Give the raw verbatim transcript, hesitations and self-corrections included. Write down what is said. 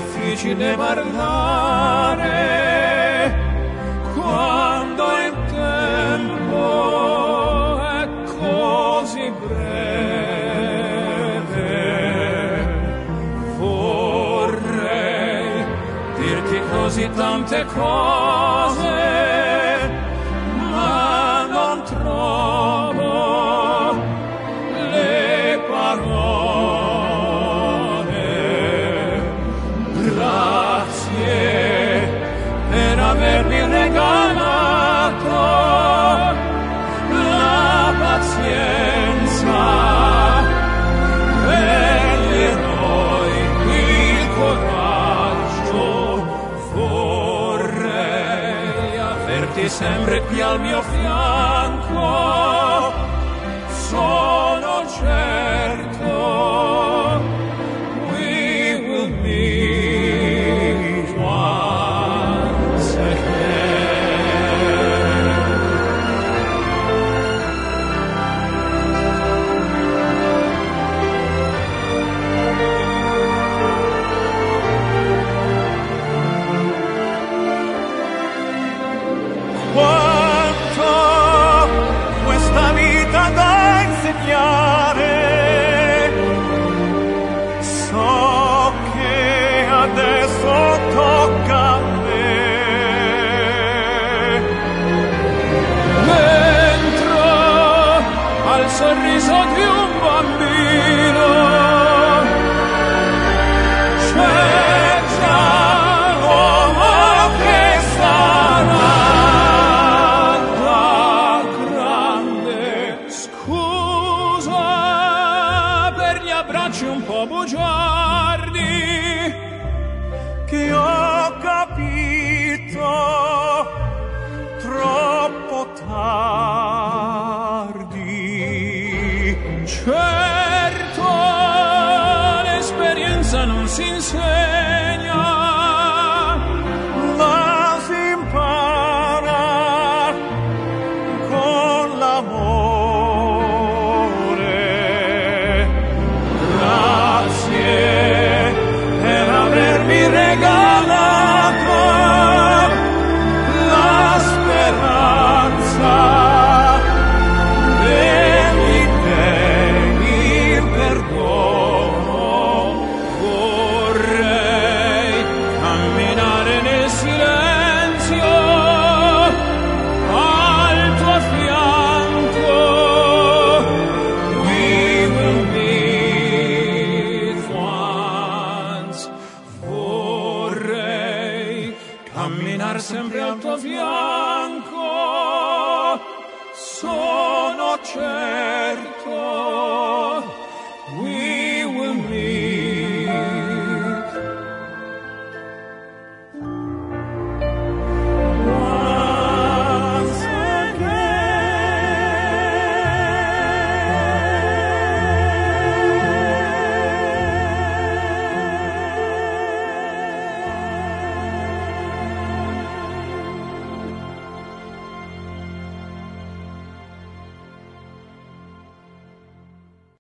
difficile parlare quando il tempo è così breve. Vorrei dirti così tante cose, ma non trovo le parole. Grazie per avermi regalato la pazienza, per gli eroi il coraggio. Vorrei averti sempre qui al mio fianco, sono certo we will meet once again. Quanto questa vita da insegnare, so che adesso tocca a me. Dentro al sorriso di un bambino c'è già l'uomo che sarà da grande. Scusa per gli abbracci un po' bugiardi, che ho capito troppo tardi. Certo, l'esperienza non si insegna, ma si impara con l'amore. Grazie per avermi regalato la speranza e mi dei il perdono. Vorrei camminare nel silenzio al tuo fianco. We will meet once. Vorrei camminare sempre al tuo fianco, sono certo